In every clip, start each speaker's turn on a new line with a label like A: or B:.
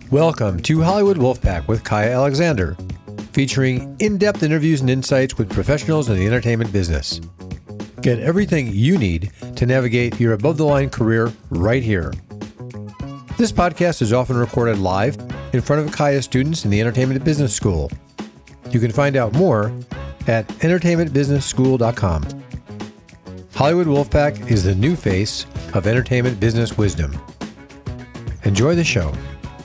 A: Welcome to Hollywood Wolfpack with Kaya Alexander, featuring in-depth interviews and insights with professionals in the entertainment business. Get everything you need to navigate your above-the-line career right here. This podcast is often recorded live in front of Kaya students in the Entertainment Business School. You can find out more at entertainmentbusinessschool.com. Hollywood Wolfpack is the new face of entertainment business wisdom. Enjoy the show.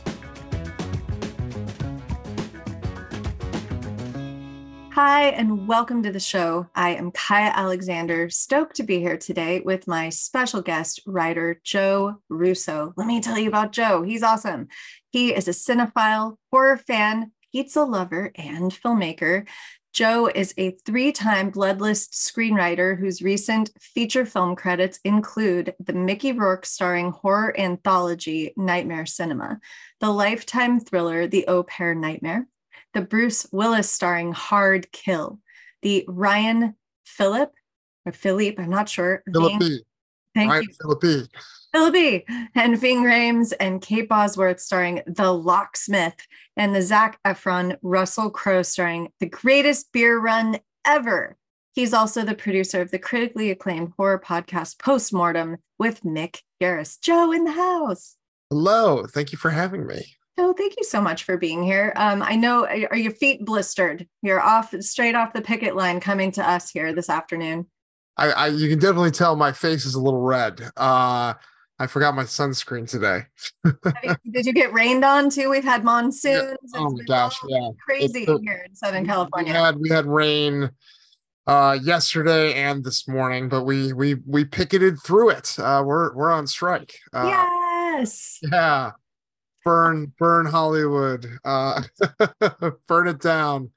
B: Hi, and welcome to the show. I am Kaya Alexander, stoked to be here today with my special guest, writer Joe Russo. Let me tell you about Joe. He's awesome. He is a cinephile, horror fan, pizza lover, and filmmaker. Joe is a three-time Bloodlist screenwriter whose recent feature film credits include the Mickey Rourke starring horror anthology Nightmare Cinema, the Lifetime thriller The Au Pair Nightmare, the Bruce Willis starring Hard Kill, the Ryan Philippe, I'm not sure.
C: Philippe.
B: Thank
C: Ryan
B: you.
C: Philippe.
B: And Ving Rhames and Kate Bosworth starring The Locksmith, and the Zac Efron, Russell Crowe starring The Greatest Beer Run Ever. He's also the producer of the critically acclaimed horror podcast Postmortem with Mick Garris. Joe in the house.
C: Hello. Thank you for having me.
B: Oh, thank you so much for being here. I know, are your feet blistered? You're straight off the picket line coming to us here this afternoon.
C: You can definitely tell my face is a little red. I forgot my sunscreen today.
B: Did you get rained on too? We've had monsoons.
C: Yeah. Oh my gosh, yeah.
B: Crazy here in Southern California.
C: We had rain yesterday and this morning, but we picketed through it. We're on strike.
B: Yes.
C: Yeah. Burn Hollywood. Burn it down.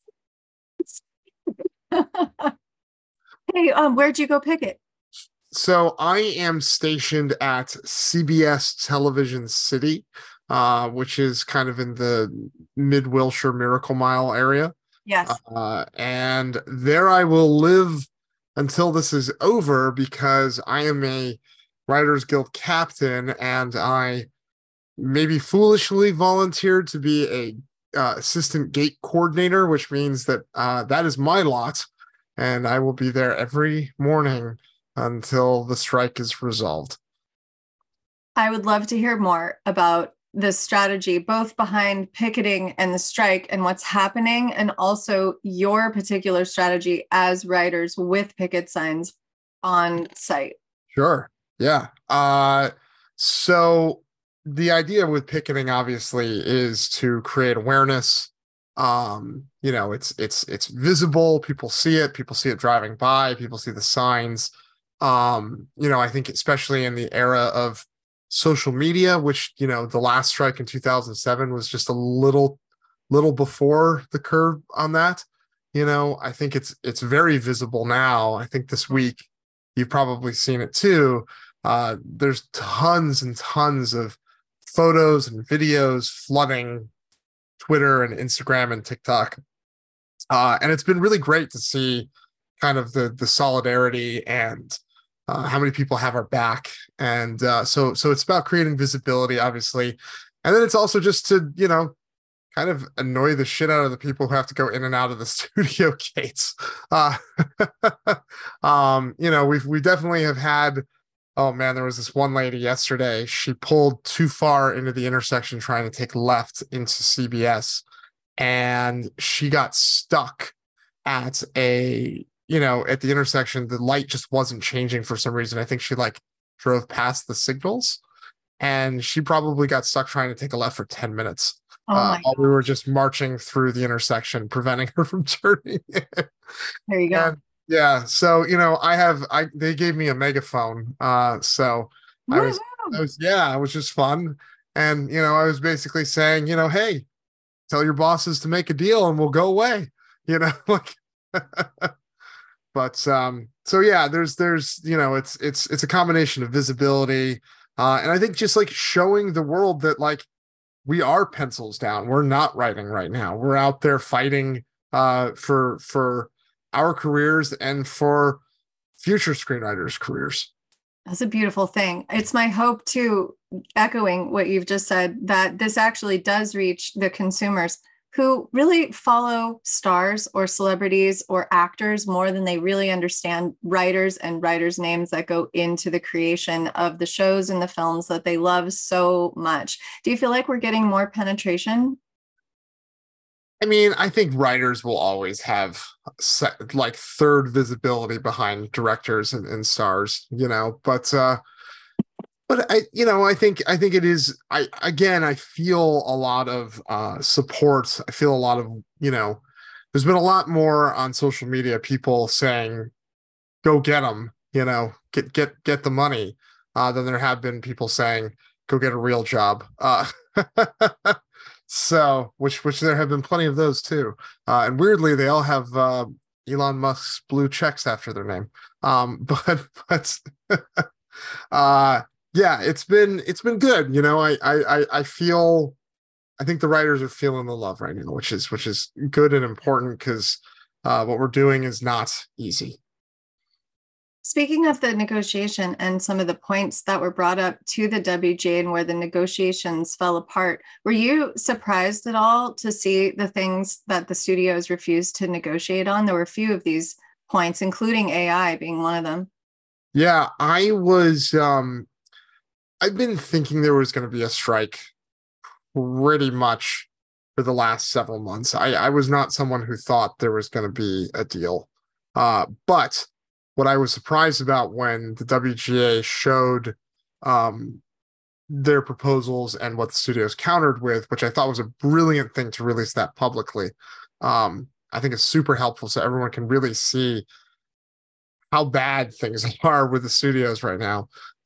B: Hey, where'd you go picket?
C: So I am stationed at CBS Television City, which is kind of in the Mid-Wilshire Miracle Mile area.
B: Yes.
C: And there I will live until this is over, because I am a Writers Guild captain, and I maybe foolishly volunteered to be a assistant gate coordinator, which means that that is my lot, and I will be there every morning until the strike is resolved.
B: I would love to hear more about the strategy, both behind picketing and the strike and what's happening, and also your particular strategy as writers with picket signs on site. Sure.
C: Yeah. So the idea with picketing obviously is to create awareness. It's visible. People see it driving by, people see the signs. I think especially in the era of social media, which, the last strike in 2007 was just a little before the curve on that. I think it's very visible now. I think this week you've probably seen it too. There's tons and tons of photos and videos flooding Twitter and Instagram and TikTok. And it's been really great to see kind of the solidarity and how many people have our back. And so it's about creating visibility, obviously. And then it's also just to, kind of annoy the shit out of the people who have to go in and out of the studio gates. We definitely have had, oh man, there was this one lady yesterday. She pulled too far into the intersection trying to take left into CBS, and she got stuck at the intersection. The light just wasn't changing for some reason. I think she drove past the signals, and she probably got stuck trying to take a left for 10 minutes. While we were just marching through the intersection, preventing her from turning in.
B: There you go.
C: And, yeah. So, they gave me a megaphone. So it was just fun. And, I was basically saying, hey, tell your bosses to make a deal and we'll go away, but, so yeah, there's, it's a combination of visibility. And I think just showing the world that we are pencils down. We're not writing right now. We're out there fighting, for our careers and for future screenwriters' careers.
B: That's a beautiful thing. It's my hope too, echoing what you've just said, that this actually does reach the consumers who really follow stars or celebrities or actors more than they really understand writers and writers' names that go into the creation of the shows and the films that they love so much. Do you feel like we're getting more penetration?
C: I mean, I think writers will always have like third visibility behind directors and stars, but I think it is. I feel a lot of support. I feel a lot of, there's been a lot more on social media, people saying, "Go get them," get the money, than there have been people saying, "Go get a real job." So, which there have been plenty of those too, and weirdly, they all have Elon Musk's blue checks after their name. But uh, yeah, it's been good. I feel, I think the writers are feeling the love right now, which is good and important because what we're doing is not easy.
B: Speaking of the negotiation and some of the points that were brought up to the WGA and where the negotiations fell apart, were you surprised at all to see the things that the studios refused to negotiate on? There were a few of these points, including AI being one of them.
C: Yeah, I've been thinking there was going to be a strike pretty much for the last several months. I was not someone who thought there was going to be a deal. But what I was surprised about when the WGA showed their proposals and what the studios countered with, which I thought was a brilliant thing to release that publicly. I think it's super helpful so everyone can really see how bad things are with the studios right now.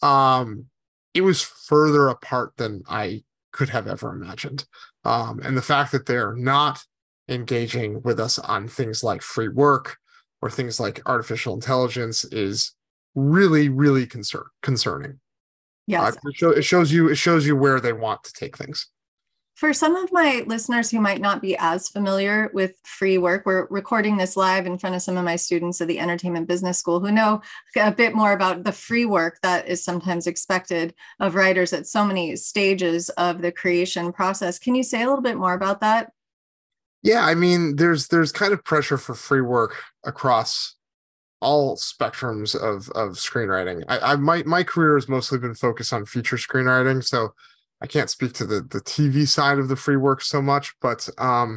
C: It was further apart than I could have ever imagined. And the fact that they're not engaging with us on things like free work or things like artificial intelligence is really, really concerning.
B: Yes.
C: It shows you where they want to take things.
B: For some of my listeners who might not be as familiar with free work, we're recording this live in front of some of my students at the Entertainment Business School who know a bit more about the free work that is sometimes expected of writers at so many stages of the creation process. Can you say a little bit more about that?
C: Yeah, I mean, there's kind of pressure for free work across all spectrums of screenwriting. My career has mostly been focused on feature screenwriting, so I can't speak to the TV side of the free work so much, but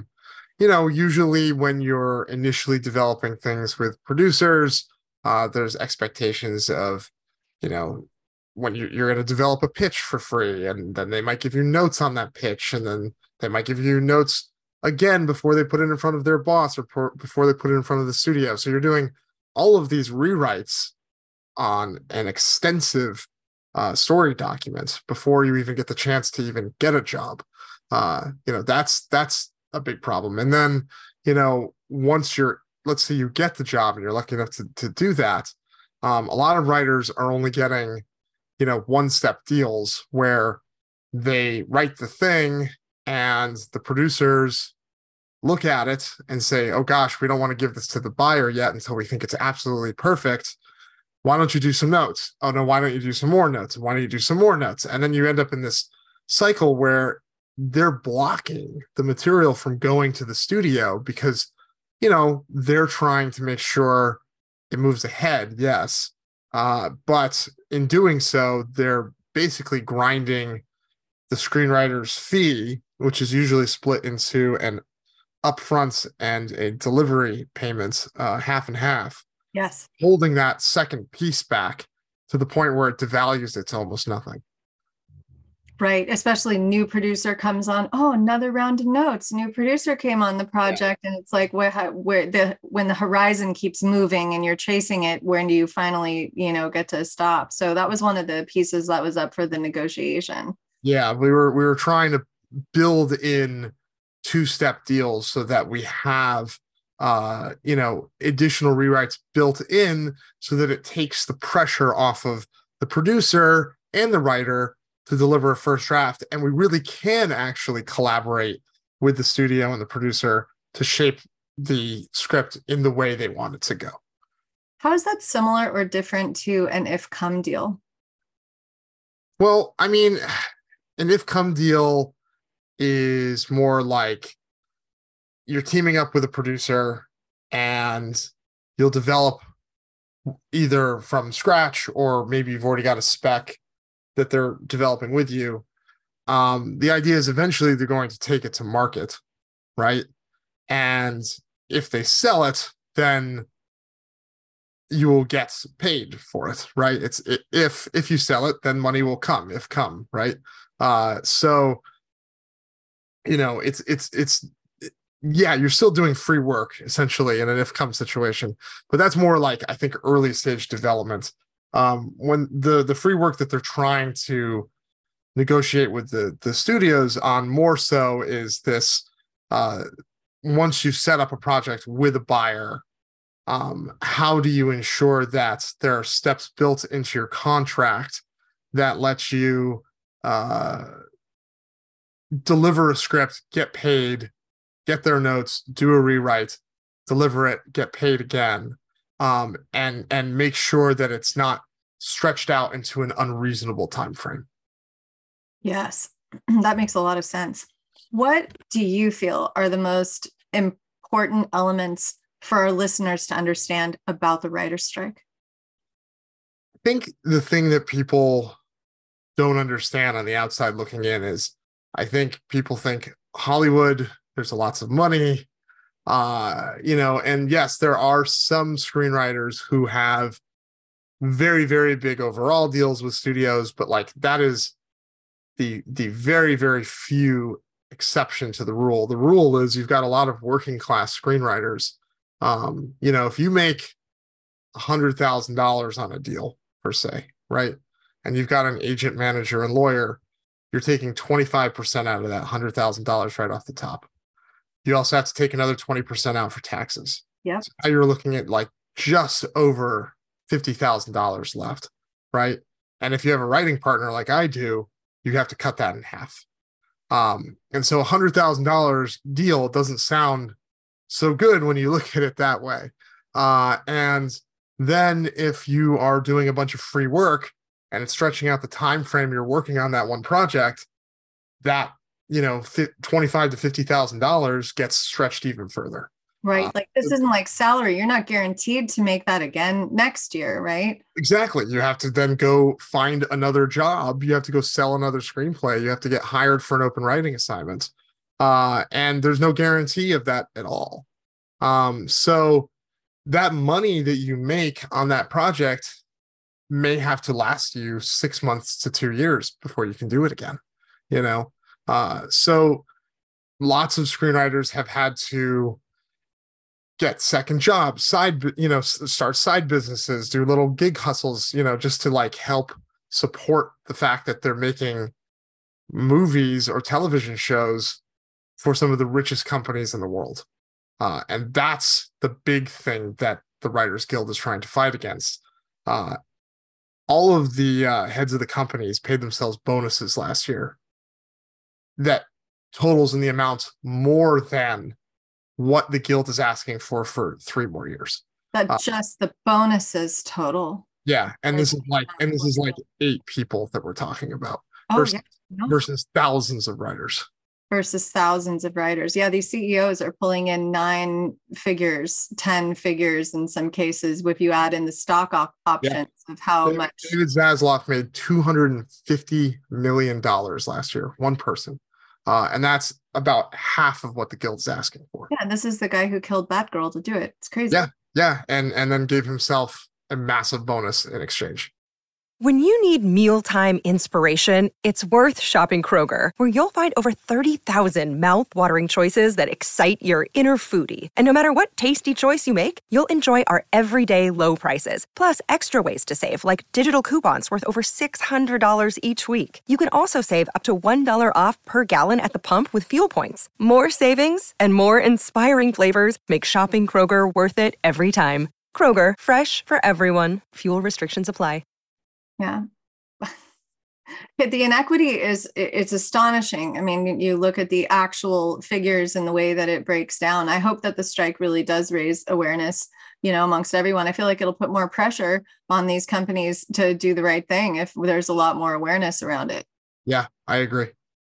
C: usually when you're initially developing things with producers, there's expectations of, when you're going to develop a pitch for free, and then they might give you notes on that pitch, and then they might give you notes again before they put it in front of their boss or before they put it in front of the studio. So you're doing all of these rewrites on an extensive story document before you even get the chance to even get a job. That's a big problem. And then, once let's say you get the job and you're lucky enough to do that, a lot of writers are only getting, one-step deals where they write the thing and the producers look at it and say, "Oh gosh, we don't want to give this to the buyer yet until we think it's absolutely perfect. Why don't you do some notes? Oh no, why don't you do some more notes? Why don't you do some more notes?" And then you end up in this cycle where they're blocking the material from going to the studio because, they're trying to make sure it moves ahead. Yes. But in doing so, they're basically grinding the screenwriter's fee, which is usually split into an upfront and a delivery payment, half and half.
B: Yes.
C: Holding that second piece back to the point where it devalues it to almost nothing.
B: Right. Especially new producer comes on. Oh, another round of notes. New producer came on the project, and it's like when the horizon keeps moving and you're chasing it, when do you finally, get to stop? So that was one of the pieces that was up for the negotiation.
C: Yeah, we were trying to build in two-step deals so that we have additional rewrites built in so that it takes the pressure off of the producer and the writer to deliver a first draft. And we really can actually collaborate with the studio and the producer to shape the script in the way they want it to go.
B: How is that similar or different to an if come deal?
C: Well, I mean, an if-come deal is more like you're teaming up with a producer and you'll develop either from scratch or maybe you've already got a spec that they're developing with you. The idea is eventually they're going to take it to market, right? And if they sell it, then you will get paid for it, right? If you sell it, then money will come, right? So it's yeah, you're still doing free work essentially in an if come situation, but that's more like I think early stage development. When the free work that they're trying to negotiate with the studios on more so is this once you set up a project with a buyer, how do you ensure that there are steps built into your contract that lets you deliver a script, get paid, get their notes, do a rewrite, deliver it, get paid again, and make sure that it's not stretched out into an unreasonable time frame.
B: Yes, that makes a lot of sense. What do you feel are the most important elements for our listeners to understand about the writer's strike?
C: I think the thing that people don't understand on the outside looking in is I think people think Hollywood, there's lots of money, and yes, there are some screenwriters who have very, very big overall deals with studios, but like that is the very, very few exception to the rule. The rule is you've got a lot of working class screenwriters. If you make $100,000 on a deal per se, right? And you've got an agent, manager, and lawyer, you're taking 25% out of that $100,000 right off the top. You also have to take another 20% out for taxes.
B: Yeah.
C: So now you're looking at like just over $50,000 left, right? And if you have a writing partner like I do, you have to cut that in half. And so $100,000 deal doesn't sound so good when you look at it that way. And then if you are doing a bunch of free work and it's stretching out the time frame you're working on that one project, that $25,000 to $50,000 gets stretched even further.
B: Right. Like this isn't like salary. You're not guaranteed to make that again next year, right?
C: Exactly. You have to then go find another job. You have to go sell another screenplay. You have to get hired for an open writing assignment. And there's no guarantee of that at all. So that money that you make on that project may have to last you 6 months to 2 years before you can do it again, so lots of screenwriters have had to get second jobs, start side businesses, do little gig hustles, just to like help support the fact that they're making movies or television shows for some of the richest companies in the world. And that's the big thing that the Writers Guild is trying to fight against. All of the heads of the companies paid themselves bonuses last year that totals in the amount more than what the guild is asking for 3 more years.
B: That just the bonuses total.
C: Yeah, and this is like 8 people that we're talking about versus thousands of writers.
B: Versus thousands of writers. Yeah, these CEOs are pulling in 9 figures, 10 figures in some cases, if you add in the stock options of how much.
C: David Zaslav made $250 million last year, one person. And that's about half of what the guild's asking for.
B: Yeah, this is the guy who killed Batgirl to do it. It's crazy.
C: Yeah, and then gave himself a massive bonus in exchange.
D: When you need mealtime inspiration, it's worth shopping Kroger, where you'll find over 30,000 mouth-watering choices that excite your inner foodie. And no matter what tasty choice you make, you'll enjoy our everyday low prices, plus extra ways to save, like digital coupons worth over $600 each week. You can also save up to $1 off per gallon at the pump with fuel points. More savings and more inspiring flavors make shopping Kroger worth it every time. Kroger, fresh for everyone. Fuel restrictions apply.
B: Yeah. The inequity it's astonishing. I mean, you look at the actual figures and the way that it breaks down. I hope that the strike really does raise awareness, amongst everyone. I feel like it'll put more pressure on these companies to do the right thing if there's a lot more awareness around it.
C: Yeah, I agree.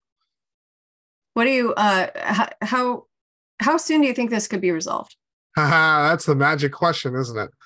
B: What do you how soon do you think this could be resolved?
C: That's the magic question, isn't it?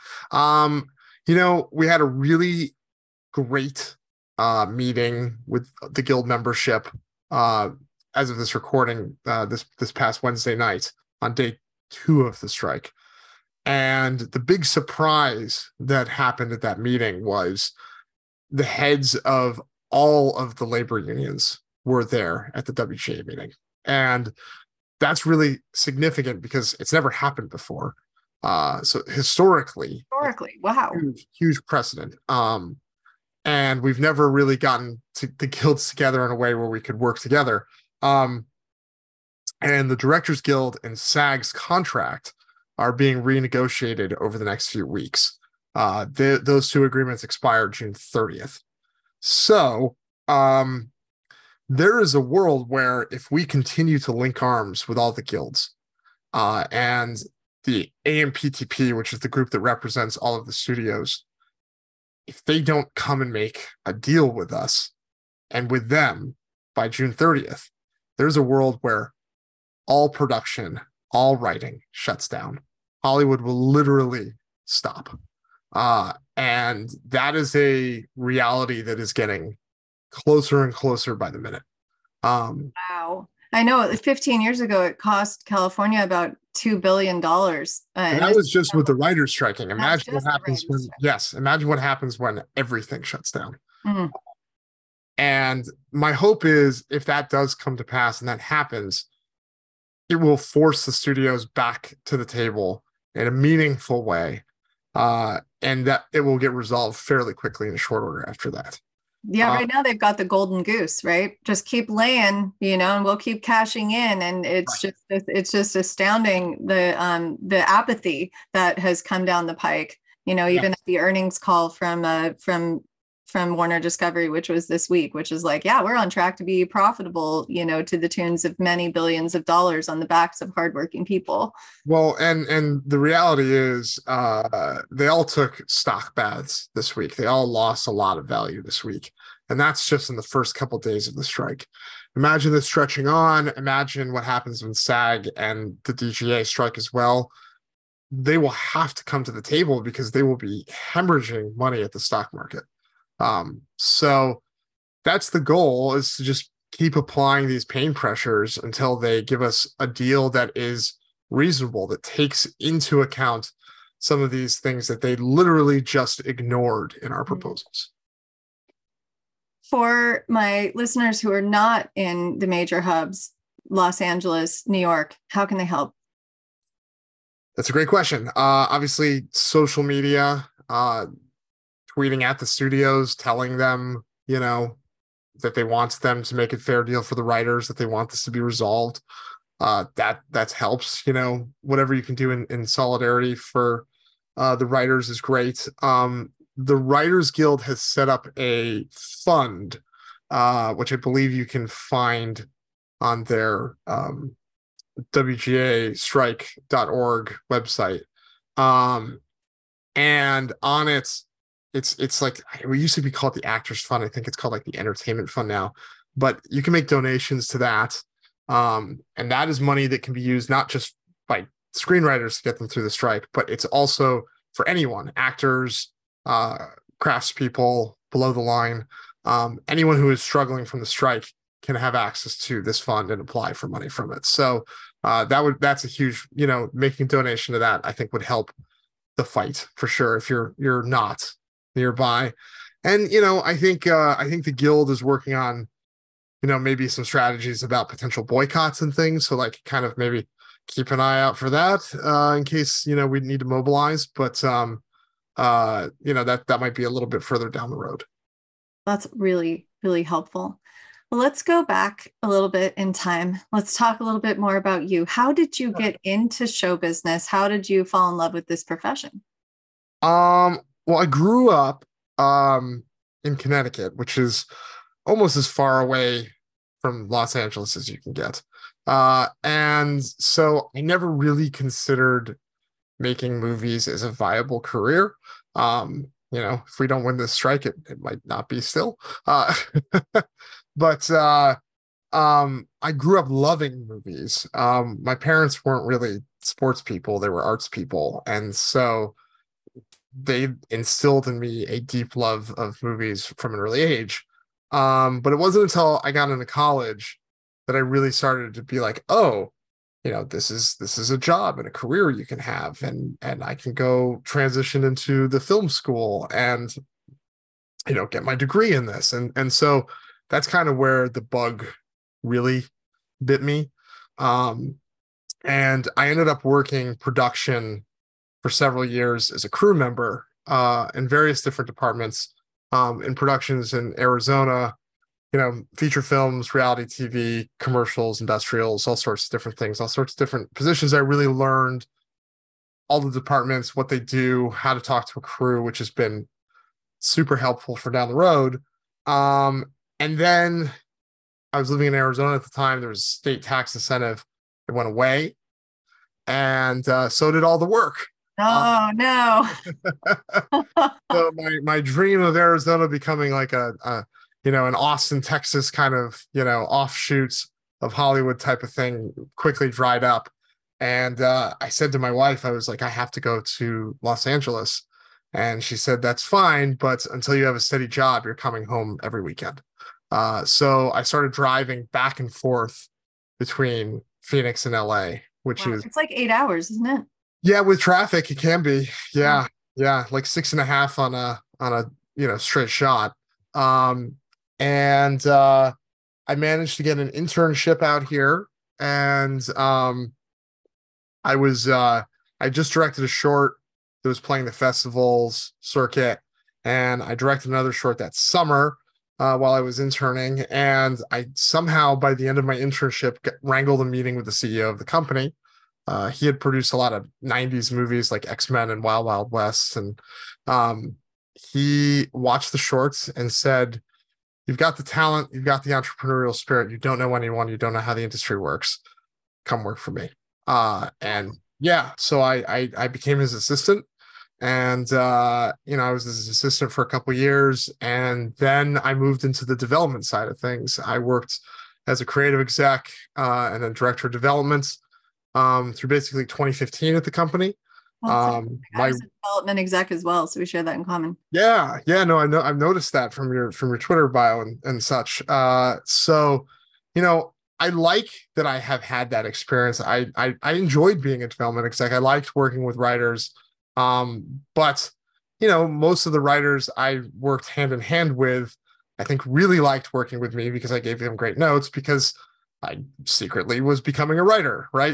C: We had a really great meeting with the guild membership as of this recording this past Wednesday night on day 2 of the strike. And the big surprise that happened at that meeting was the heads of all of the labor unions were there at the WGA meeting. And that's really significant because it's never happened before. So historically,
B: wow,
C: huge precedent. And we've never really gotten the guilds together in a way where we could work together. And the Directors Guild and SAG's contract are being renegotiated over the next few weeks. Those 2 agreements expire June 30th. So there is a world where if we continue to link arms with all the guilds and the AMPTP, which is the group that represents all of the studios, if they don't come and make a deal with us and with them by June 30th, there's a world where all production, all writing shuts down. Hollywood will literally stop. And that is a reality that is getting closer and closer by the minute.
B: Wow. I know 15 years ago, it cost California about $2 billion.
C: And that was just with the writers striking. Imagine what happens imagine what happens when everything shuts down.
B: Mm-hmm.
C: And my hope is if that does come to pass and that happens, it will force the studios back to the table in a meaningful way. And that it will get resolved fairly quickly in short order after that.
B: Yeah, right now they've got the golden goose, right? Just keep laying, and we'll keep cashing in. And it's just astounding the apathy that has come down the pike. Even at the earnings call from Warner Discovery, which was this week, which is like, yeah, we're on track to be profitable, to the tunes of many billions of dollars on the backs of hardworking people.
C: Well, and the reality is they all took stock baths this week. They all lost a lot of value this week. And that's just in the first couple of days of the strike. Imagine this stretching on. Imagine what happens when SAG and the DGA strike as well. They will have to come to the table because they will be hemorrhaging money at the stock market. So that's the goal, is to just keep applying these pain pressures until they give us a deal that is reasonable, that takes into account some of these things that they literally just ignored in our proposals.
B: For my listeners who are not in the major hubs, Los Angeles, New York, how can they help?
C: That's a great question. Obviously, social media, tweeting at the studios, telling them, that they want them to make a fair deal for the writers, that they want this to be resolved. That helps, whatever you can do in solidarity for the writers is great. The Writers Guild has set up a fund, which I believe you can find on their WGAstrike.org website. And on it's like, we used to be called the Actors Fund. I think it's called like the Entertainment Fund now, but you can make donations to that. And that is money that can be used not just by screenwriters to get them through the strike, but it's also for anyone, actors, craftspeople, below the line, anyone who is struggling from the strike can have access to this fund and apply for money from it. So that's a huge, making a donation to that, I think would help the fight for sure if you're not nearby. And I think the guild is working on maybe some strategies about potential boycotts and things, so like kind of maybe keep an eye out for that in case we need to mobilize, but that might be a little bit further down the road.
B: That's really, really helpful. Well, let's go back a little bit in time. Let's talk a little bit more about you. How did you get into show business? How did you fall in love with this profession?
C: Well, I grew up in Connecticut, which is almost as far away from Los Angeles as you can get. And so I never really considered making movies as a viable career. If we don't win this strike, it might not be still. But I grew up loving movies. My parents weren't really sports people, they were arts people. And so they instilled in me a deep love of movies from an early age. But it wasn't until I got into college that I really started to be like, oh, this is a job and a career you can have, and I can go transition into the film school and get my degree in this. And so that's kind of where the bug really bit me. And I ended up working production for several years as a crew member in various different departments in productions in Arizona, feature films, reality TV, commercials, industrials, all sorts of different things, all sorts of different positions. I really learned all the departments, what they do, how to talk to a crew, which has been super helpful for down the road. And then I was living in Arizona at the time. There was a state tax incentive. It went away. And so did all the work.
B: Oh, no.
C: So my dream of Arizona becoming like an Austin, Texas kind of, offshoots of Hollywood type of thing quickly dried up. And I said to my wife, I was like, I have to go to Los Angeles. And she said, that's fine, but until you have a steady job, you're coming home every weekend. So I started driving back and forth between Phoenix and LA, which is...
B: It's like 8 hours, isn't it?
C: Yeah, with traffic, it can be. Yeah. Like 6.5 on a straight shot. And I managed to get an internship out here, and I just directed a short that was playing the festivals circuit, and I directed another short that summer while I was interning, and I somehow, by the end of my internship, wrangled a meeting with the CEO of the company. He had produced a lot of 90s movies like X-Men and Wild Wild West, and he watched the shorts and said, you've got the talent, you've got the entrepreneurial spirit, you don't know anyone, you don't know how the industry works, come work for me. And yeah, so I became his assistant, and I was his assistant for a couple of years, and then I moved into the development side of things. I worked as a creative exec and then director of development through basically 2015 at the company.
B: I was a development exec as well, so we share that in common.
C: Yeah, no, I know, I've noticed that from your Twitter bio and such. So I like that I have had that experience. I enjoyed being a development exec. I liked working with writers, but most of the writers I worked hand in hand with, I think, really liked working with me because I gave them great notes, because I secretly was becoming a writer, right?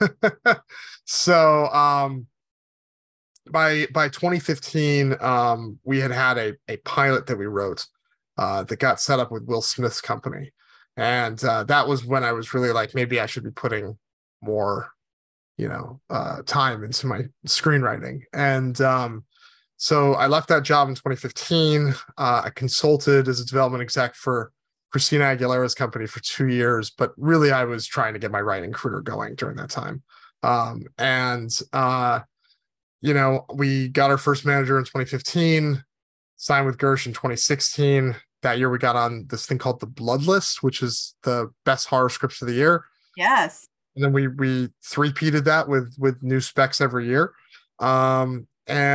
C: So by 2015, we had a pilot that we wrote that got set up with Will Smith's company. And that was when I was really like, maybe I should be putting more, time into my screenwriting. And so I left that job in 2015. I consulted as a development exec for Christina Aguilera's company for 2 years, but really I was trying to get my writing career going during that time. We got our first manager in 2015, signed with Gersh in 2016. That year we got on this thing called the Blood List, which is the best horror scripts of the year.
B: Yes.
C: And then we three-peated that with new specs every year. And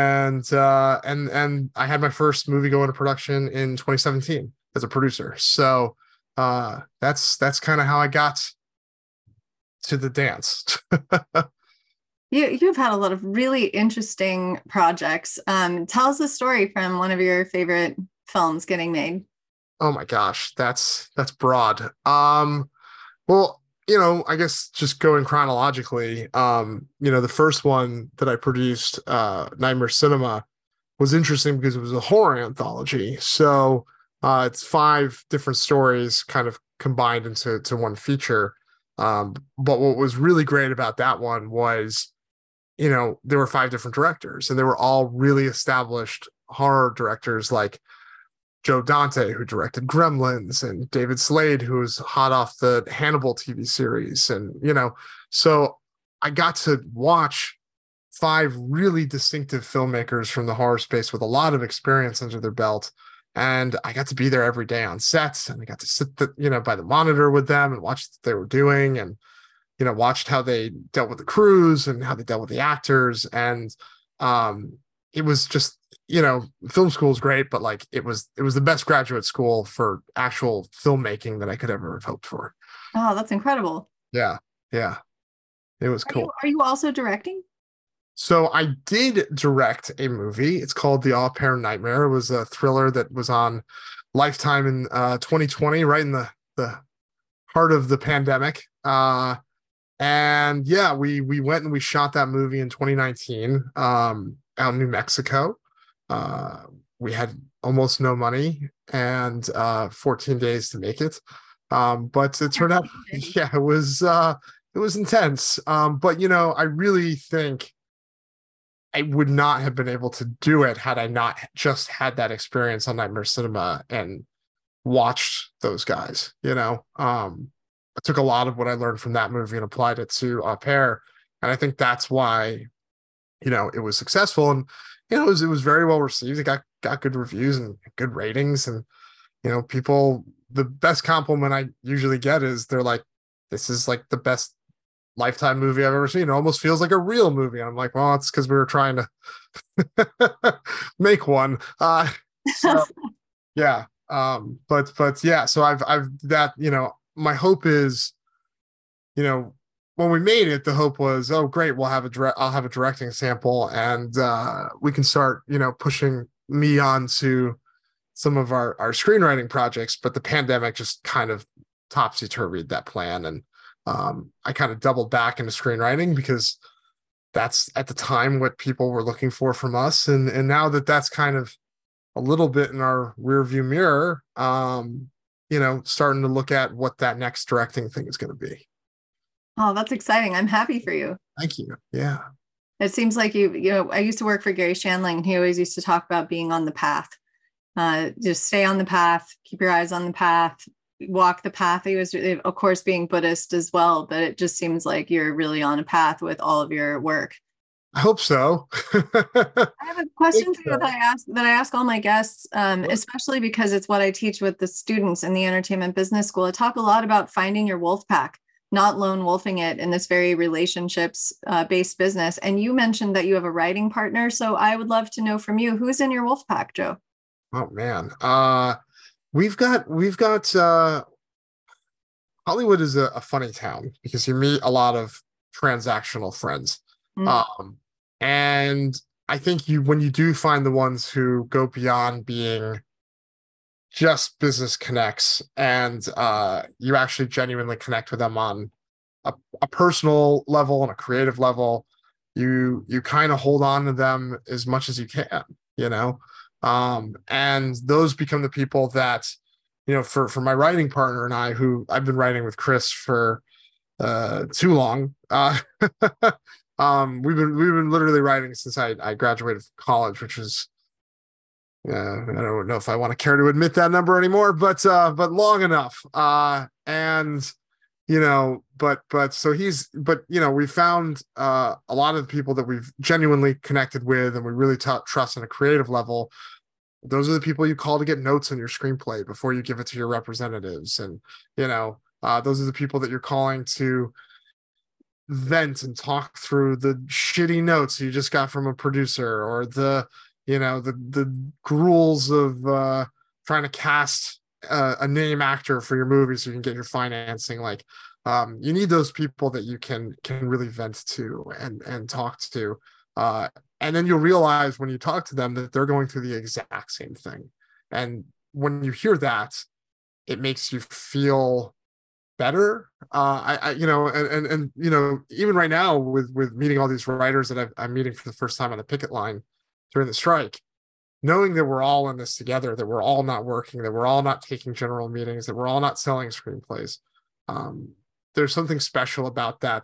C: I had my first movie go into production in 2017 as a producer. So that's kind of how I got to the dance.
B: You've had a lot of really interesting projects. Tell us a story from one of your favorite films getting made.
C: Oh my gosh, that's broad. Well, I guess just going chronologically, the first one that I produced, Nightmare Cinema, was interesting because it was a horror anthology. So it's 5 different stories kind of combined into one feature. But what was really great about that one was, there were 5 different directors, and they were all really established horror directors like Joe Dante, who directed Gremlins, and David Slade, who's hot off the Hannibal TV series. And, so I got to watch five really distinctive filmmakers from the horror space with a lot of experience under their belt. And I got to be there every day on sets, and I got to sit by the monitor with them and watch what they were doing, and watched how they dealt with the crews and how they dealt with the actors. And it was just, film school is great, but like it was the best graduate school for actual filmmaking that I could ever have hoped for.
B: Oh, that's incredible.
C: Yeah. It was cool.
B: Are you also directing?
C: So I did direct a movie. It's called The Au Pair Nightmare. It was a thriller that was on Lifetime in 2020, right in the heart of the pandemic. And yeah, we went and we shot that movie in 2019 out in New Mexico. We had almost no money and 14 days to make it. But it turned out, yeah, it was intense. But I really think I would not have been able to do it had I not just had that experience on Nightmare Cinema and watched those guys. I took a lot of what I learned from that movie and applied it to Au Pair, and I think that's why it was successful. And it was very well received. It got good reviews and good ratings, and people, the best compliment I usually get is they're like, this is like the best Lifetime movie I've ever seen. It almost feels like a real movie. And I'm like, well, it's because we were trying to make one. So yeah. But yeah, so I've that, my hope is, when we made it, the hope was, oh great, I'll have a directing sample, and we can start, pushing me onto some of our screenwriting projects. But the pandemic just kind of topsy-turvied that plan, and I kind of doubled back into screenwriting because that's at the time what people were looking for from us. And now that's kind of a little bit in our rearview mirror, starting to look at what that next directing thing is going to be.
B: Oh, that's exciting. I'm happy for you.
C: Thank you. Yeah.
B: It seems like I used to work for Gary Shandling. He always used to talk about being on the path. Just stay on the path, keep your eyes on the path, walk the path. He was, of course, being Buddhist as well, but it just seems like you're really on a path with all of your work.
C: I hope so.
B: I have a question for you that I ask all my guests, especially because it's what I teach with the students in the entertainment business school. I talk a lot about finding your wolf pack, not lone wolfing it in this very relationships based business. And you mentioned that you have a writing partner. So I would love to know from you, who's in your wolf pack, Joe?
C: Oh man. We've got Hollywood is a funny town because you meet a lot of transactional friends. And I think when you do find the ones who go beyond being just business connects, and you actually genuinely connect with them on a personal level and a creative level, you kind of hold on to them as much as you can, and those become the people that, for my writing partner and I, who I've been writing with Chris for too long. We've been literally writing since I graduated from college, which is, I don't know if I want to care to admit that number anymore, but long enough. We found a lot of the people that we've genuinely connected with and we really trust on a creative level. Those are the people you call to get notes on your screenplay before you give it to your representatives. And, those are the people that you're calling to vent and talk through the shitty notes you just got from a producer, or the gruels of trying to cast a name actor for your movie so you can get your financing. Like, you need those people that you can really vent to and talk to. And then you'll realize when you talk to them that they're going through the exact same thing. And when you hear that, it makes you feel better. Even right now with meeting all these writers that I'm meeting for the first time on the picket line during the strike, knowing that we're all in this together, that we're all not working, that we're all not taking general meetings, that we're all not selling screenplays. There's something special about that,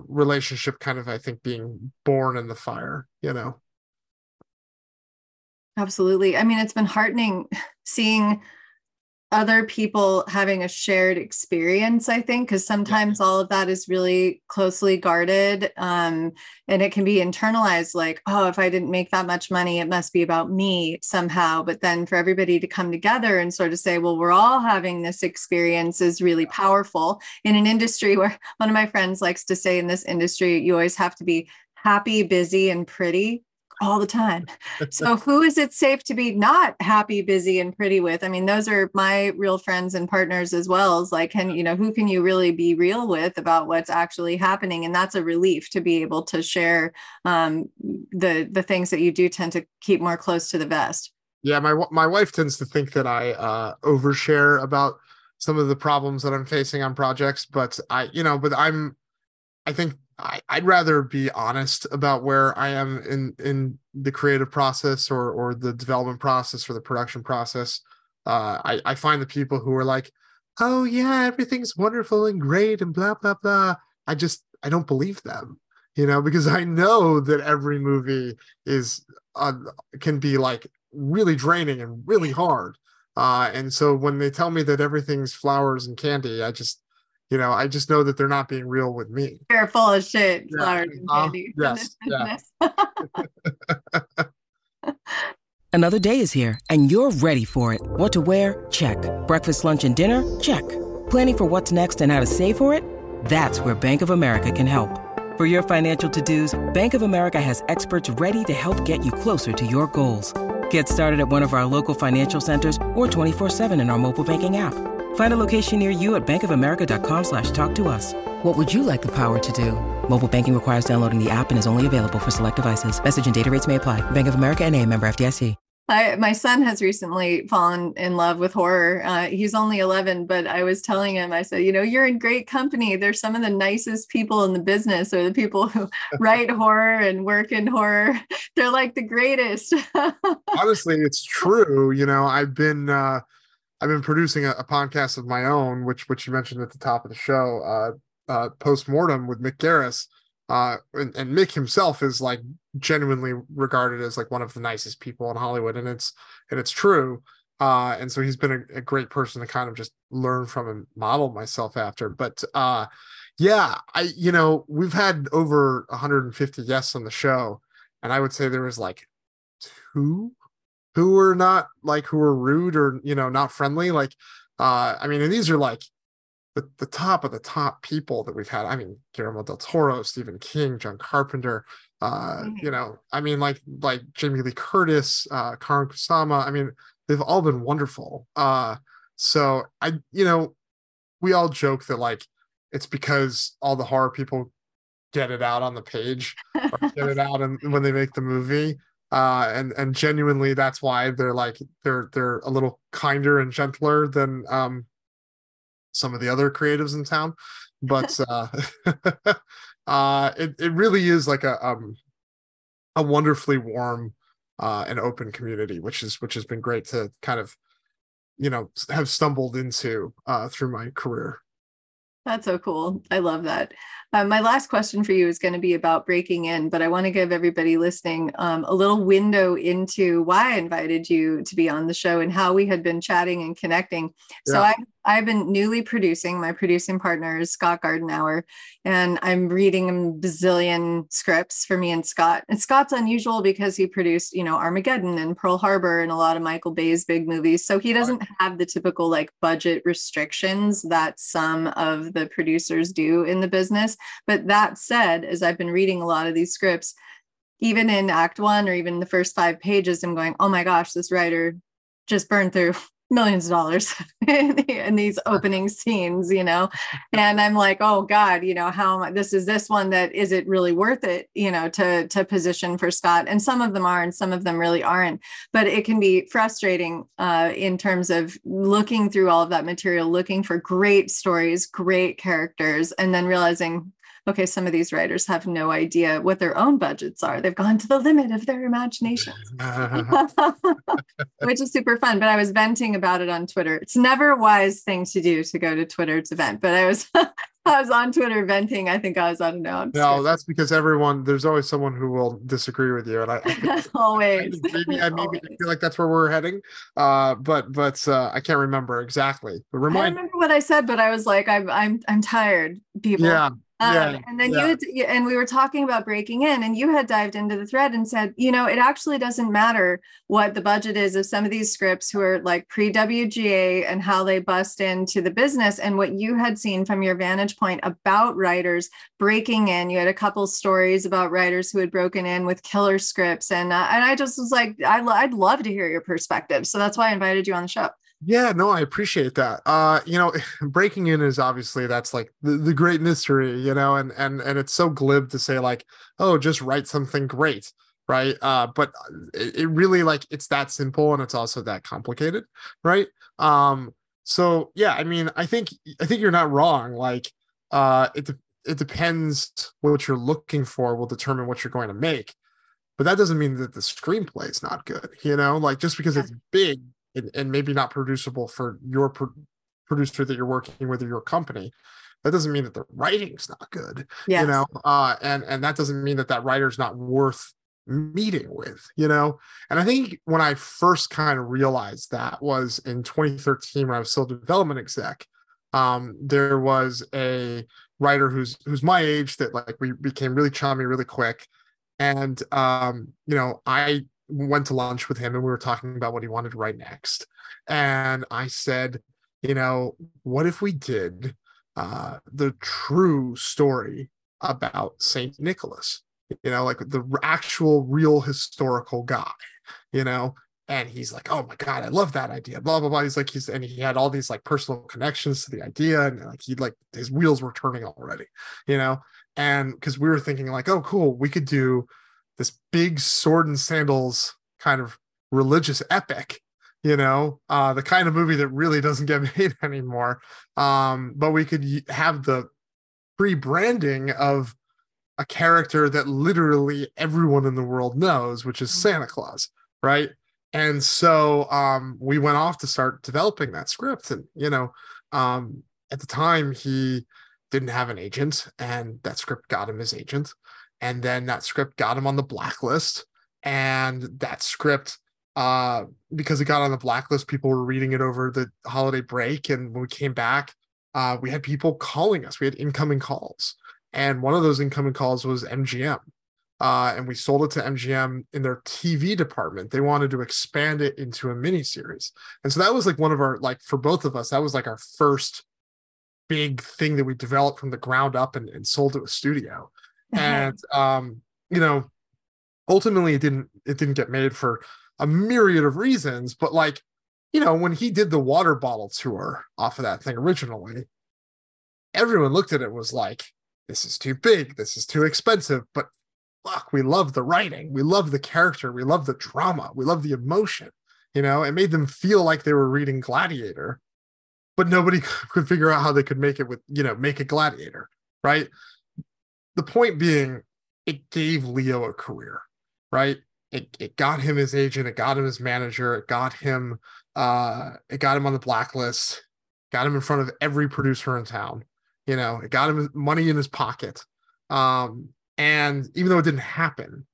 C: relationship kind of, I think, being born in the fire,
B: Absolutely. I mean, it's been heartening seeing other people having a shared experience, I think, because sometimes all of that is really closely guarded. And it can be internalized like, oh, if I didn't make that much money, it must be about me somehow. But then for everybody to come together and sort of say, well, we're all having this experience is really powerful in an industry where one of my friends likes to say in this industry, you always have to be happy, busy, and pretty all the time. So who is it safe to be not happy, busy, and pretty with? I mean, those are my real friends and partners as well. As like, who can you really be real with about what's actually happening? And that's a relief to be able to share the things that you do tend to keep more close to the vest.
C: Yeah, my wife tends to think that I overshare about some of the problems that I'm facing on projects, but I think I'd rather be honest about where I am in the creative process or the development process or the production process. I find the people who are like, oh yeah, everything's wonderful and great and blah, blah, blah. I don't believe them, because I know that every movie can be like really draining and really hard. And so when they tell me that everything's flowers and candy, I just know that they're not being real with me.
B: They're full of shit, flowers and candy.
C: Yes. Yeah.
E: Another day is here, and you're ready for it. What to wear? Check. Breakfast, lunch, and dinner? Check. Planning for what's next and how to save for it? That's where Bank of America can help. For your financial to-dos, Bank of America has experts ready to help get you closer to your goals. Get started at one of our local financial centers or 24/7 in our mobile banking app. Find a location near you at bankofamerica.com/talktous. What would you like the power to do? Mobile banking requires downloading the app and is only available for select devices. Message and data rates may apply. Bank of America NA, member FDIC.
B: My son has recently fallen in love with horror. He's only 11, but I was telling him, I said, you're in great company. They're some of the nicest people in the business, or the people who write horror and work in horror. They're like the greatest.
C: Honestly, it's true. I've been producing a podcast of my own, which you mentioned at the top of the show, Postmortem with Mick Garris. And Mick himself is like genuinely regarded as like one of the nicest people in Hollywood. And it's true. And so he's been a great person to kind of just learn from and model myself after. But yeah, we've had over 150 guests on the show. And I would say there was like 2 who were rude or, not friendly. Like, and these are like the top of the top people that we've had. I mean, Guillermo del Toro, Stephen King, John Carpenter, like Jamie Lee Curtis, Karyn Kusama. They've all been wonderful. So we all joke that like, it's because all the horror people get it out on the page or get it out when they make the movie. And genuinely, that's why they're a little kinder and gentler than some of the other creatives in town. But it really is like a wonderfully warm and open community, which has been great to kind of have stumbled into through my career.
B: That's so cool. I love that. My last question for you is going to be about breaking in, but I want to give everybody listening a little window into why I invited you to be on the show and how we had been chatting and connecting. Yeah. So I've been newly producing. My producing partner is Scott Gardenauer, and I'm reading a bazillion scripts for me and Scott. And Scott's unusual because he produced, Armageddon and Pearl Harbor and a lot of Michael Bay's big movies. So he doesn't have the typical like budget restrictions that some of the producers do in the business. But that said, as I've been reading a lot of these scripts, even in Act 1 or even the first 5 pages, I'm going, oh my gosh, this writer just burned through millions of dollars in these opening scenes, and I'm like, oh God, how this one that is it really worth it, to position for Scott? And some of them are, and some of them really aren't, but it can be frustrating in terms of looking through all of that material, looking for great stories, great characters, and then realizing, okay, some of these writers have no idea what their own budgets are. They've gone to the limit of their imaginations, which is super fun. But I was venting about it on Twitter. It's never a wise thing to do to go to Twitter to vent, but I was I was on Twitter venting. I think I was, I don't know.
C: No, that's because there's always someone who will disagree with you. And I think
B: always.
C: I feel like that's where we're heading. But I can't remember exactly. But
B: I remember what I said, but I was like, I'm tired, people.
C: Yeah.
B: And then and we were talking about breaking in, and you had dived into the thread and said, it actually doesn't matter what the budget is of some of these scripts who are like pre-WGA and how they bust into the business, and what you had seen from your vantage point about writers breaking in. You had a couple stories about writers who had broken in with killer scripts, and I just was like, I'd love to hear your perspective. So that's why I invited you on the show.
C: Yeah, no, I appreciate that. Breaking in is obviously that's like the great mystery, and it's so glib to say like, oh, just write something great, right? But it really like it's that simple and it's also that complicated, right? So yeah, I mean, I think you're not wrong. Like, it depends what you're looking for will determine what you're going to make, but that doesn't mean that the screenplay is not good, like just because it's big. And maybe not producible for your producer that you're working with or your company, that doesn't mean that the writing's not good, and that doesn't mean that writer's not worth meeting with, and I think when I first kind of realized that was in 2013 when I was still development exec. There was a writer who's my age that like we became really chummy really quick, and I went to lunch with him and we were talking about what he wanted to write next. And I said, what if we did the true story about Saint Nicholas, like the actual real historical guy, and he's like, oh my God, I love that idea, blah, blah, blah. And he had all these like personal connections to the idea. And like his wheels were turning already, and because we were thinking like, oh, cool, we could do this big sword and sandals kind of religious epic, the kind of movie that really doesn't get made anymore. But we could have the pre-branding of a character that literally everyone in the world knows, which is Santa Claus, right? And so we went off to start developing that script. And, at the time he didn't have an agent, and that script got him his agent. And then that script got him on the blacklist. And that script, because it got on the blacklist, people were reading it over the holiday break. And when we came back, we had people calling us. We had incoming calls. And one of those incoming calls was MGM. And we sold it to MGM in their TV department. They wanted to expand it into a miniseries. And so that was like one of our, like for both of us, that was like our first big thing that we developed from the ground up and sold to a studio. And ultimately it didn't get made for a myriad of reasons, but like, when he did the water bottle tour off of that thing originally, everyone looked at it and was like, this is too big, this is too expensive, but look, we love the writing, we love the character, we love the drama, we love the emotion, it made them feel like they were reading Gladiator, but nobody could figure out how they could make it with, make a Gladiator, right? The point being, it gave Leo a career, right? It got him his agent, it got him his manager, it got him on the blacklist, got him in front of every producer in town, it got him money in his pocket. And even though it didn't happen,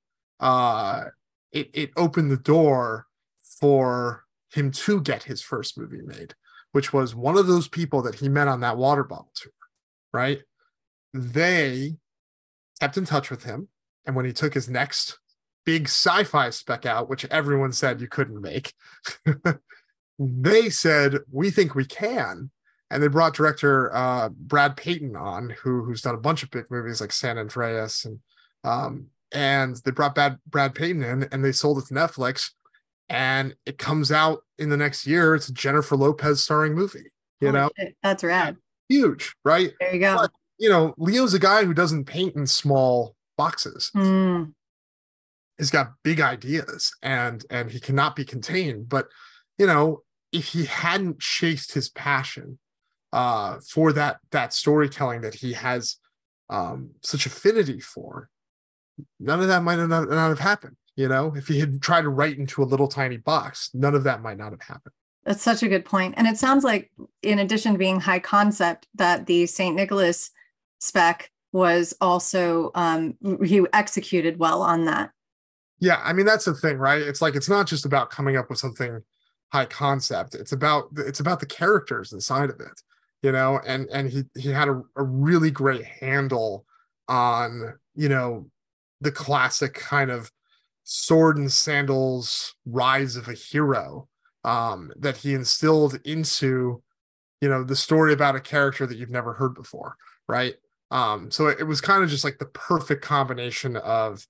C: it opened the door for him to get his first movie made, which was one of those people that he met on that water bottle tour, right? They kept in touch with him, and when he took his next big sci-fi spec out, which everyone said you couldn't make, they said, we think we can. And they brought director Brad Peyton on, who's done a bunch of big movies like San Andreas, and they brought Brad Peyton in, and they sold it to Netflix, and it comes out in the next year. It's a Jennifer Lopez starring movie,
B: Shit, that's rad.
C: Huge, right?
B: There you go.
C: But, Leo's a guy who doesn't paint in small boxes. He's got big ideas, and he cannot be contained. But, if he hadn't chased his passion for that storytelling that he has such affinity for, none of that might not have happened. If he had tried to write into a little tiny box, none of that might not have happened.
B: That's such a good point. And it sounds like, in addition to being high concept, that the St. Nicholas spec was also, he executed well on that.
C: Yeah, I mean, that's the thing, right? It's like, it's not just about coming up with something high concept. It's about the characters inside of it, and he had a really great handle on, the classic kind of sword and sandals rise of a hero, that he instilled into, the story about a character that you've never heard before, right? So it was kind of just like the perfect combination of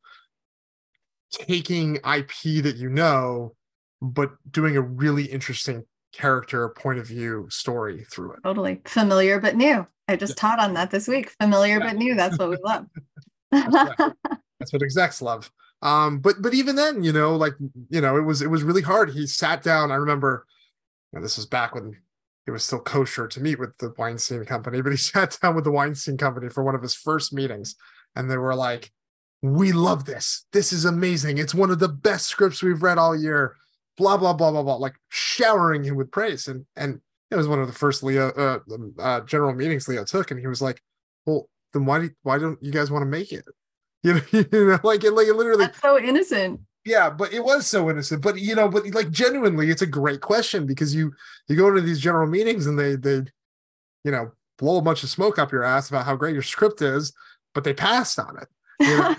C: taking IP that but doing a really interesting character point of view story through it.
B: Totally. Familiar but new. I just taught on that this week. Familiar but new. That's what we love.
C: That's what execs love. But even then, it was really hard. He sat down. I remember, this was back when it was still kosher to meet with the Weinstein Company, but he sat down with the Weinstein Company for one of his first meetings, and they were like, "We love this. This is amazing. It's one of the best scripts we've read all year." Blah blah blah blah blah, like showering him with praise. And it was one of the first general meetings Leo took, and he was like, "Well, then why don't you guys want to make it?" Like it literally.
B: That's so innocent.
C: Yeah, but it was so innocent. But but like genuinely, it's a great question, because you go to these general meetings and they blow a bunch of smoke up your ass about how great your script is, but they passed on it.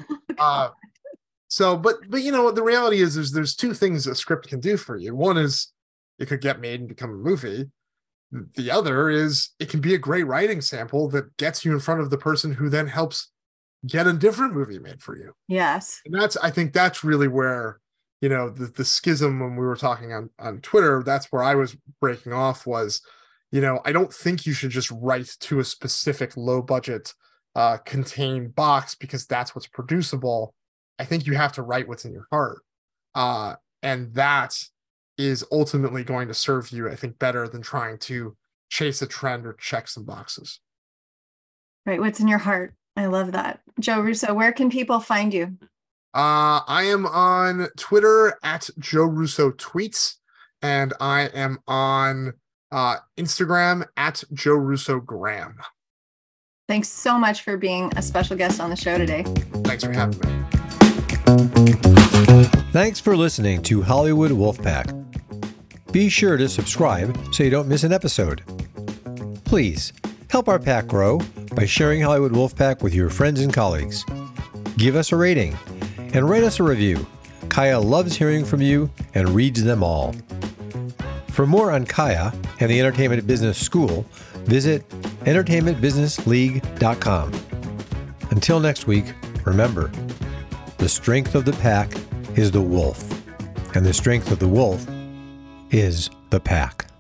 C: So, but the reality is there's two things a script can do for you. One is it could get made and become a movie. The other is it can be a great writing sample that gets you in front of the person who then helps get a different movie made for you.
B: Yes.
C: And I think that's really where, the schism when we were talking on Twitter, that's where I was breaking off was, I don't think you should just write to a specific low budget contained box because that's what's producible. I think you have to write what's in your heart. And that is ultimately going to serve you, I think, better than trying to chase a trend or check some boxes.
B: Right. What's in your heart? I love that. Joe Russo, where can people find you?
C: I am on Twitter at Joe Russo Tweets, and I am on Instagram at Joe Russo Graham.
B: Thanks so much for being a special guest on the show today.
C: Thanks for having me.
A: Thanks for listening to Hollywood Wolfpack. Be sure to subscribe so you don't miss an episode. Please help our pack grow by sharing Hollywood Wolfpack with your friends and colleagues. Give us a rating and write us a review. Kaya loves hearing from you and reads them all. For more on Kaya and the Entertainment Business School, visit entertainmentbusinessleague.com. Until next week, remember, the strength of the pack is the wolf, and the strength of the wolf is the pack.